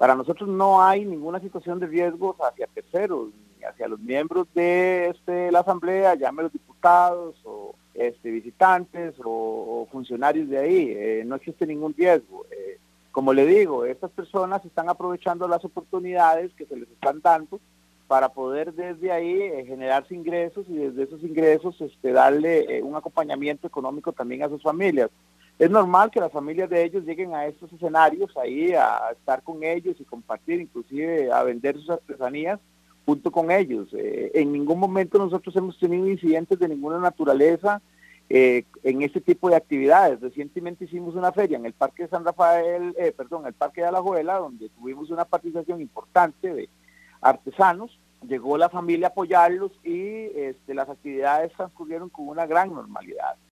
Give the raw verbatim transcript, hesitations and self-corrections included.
Para nosotros no hay ninguna situación de riesgo hacia terceros, ni hacia los miembros de este, la asamblea, llame los diputados o este, visitantes o, o funcionarios de ahí. Eh, no existe ningún riesgo. Eh, como le digo, estas personas están aprovechando las oportunidades que se les están dando para poder desde ahí eh, generarse ingresos y desde esos ingresos este, darle eh, un acompañamiento económico también a sus familias. Es normal que las familias de ellos lleguen a estos escenarios ahí a estar con ellos y compartir, inclusive a vender sus artesanías junto con ellos. Eh, en ningún momento nosotros hemos tenido incidentes de ninguna naturaleza eh, en este tipo de actividades. Recientemente hicimos una feria en el Parque de San Rafael, eh, perdón, el Parque de Alajuela, donde tuvimos una participación importante de artesanos. Llegó la familia a apoyarlos y este, las actividades transcurrieron con una gran normalidad.